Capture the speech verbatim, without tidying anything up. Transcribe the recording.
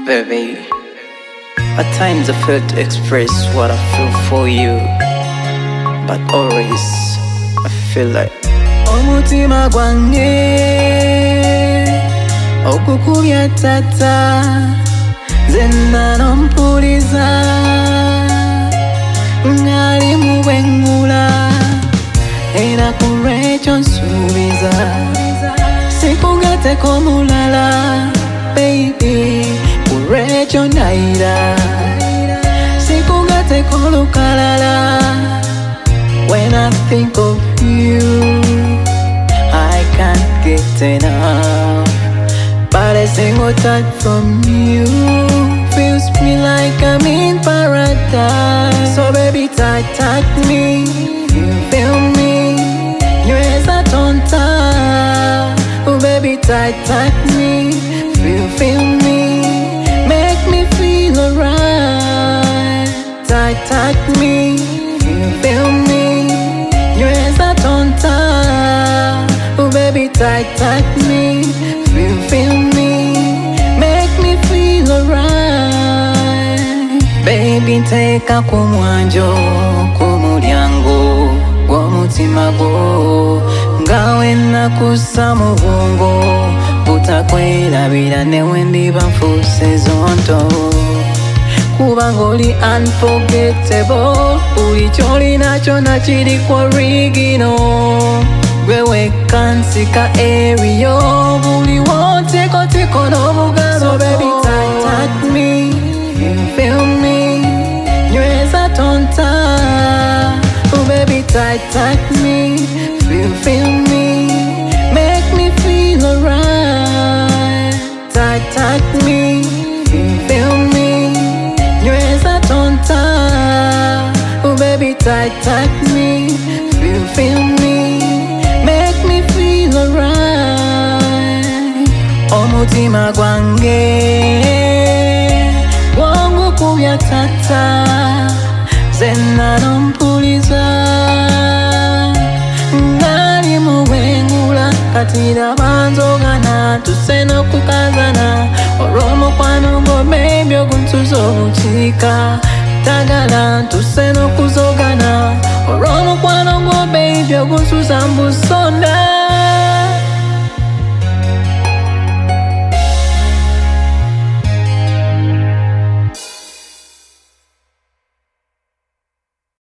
Baby, at times I fail to express what I feel for you, but always I feel like omutima gwange okukubya tata zenna nompuliza ngali mu bwengula era kulwekyo nsuubiza sikugateko mulala baby kulwekyo ndayira sikugateko lukalala. When I think of you I can't get enough, but a single touch from you feels me like I'm in paradise. So baby tight, tight me, you feel me, you're a tonta. Oh baby tight, tight me, feel, feel me, make me feel alright. Tight, tight me, feel, feel me, you're a tonta. Oh baby tight, tight me, feel, feel me, make me feel alright. Baby teka kumwanjo kumulyango gw'omutima gwo ngawe nakussa mu bwongo butakwerabira newe ndiba nfuuse zonto kubanga oli unforgettable buli kyolina kyonna kiriko original gwe wekka nsika eriyo buli wontekoteko n'obugalo. So baby tight, tight me, you feel me, nyweza tonta. Oh baby tight, tight me, feel, feel me, make me feel alright. Tight, tight me, feel, feel me, nyweza tonta. Oh baby tight, tight me, feel, feel me, make me feel alright. Omutima gwange gwangu kubya tata zenna nompuliza ngali mu bwengula kati rabanzogana tuse n'okukazana olw'omukwano gwo baby oguntuza obukiika tagala tuse n'okuzogana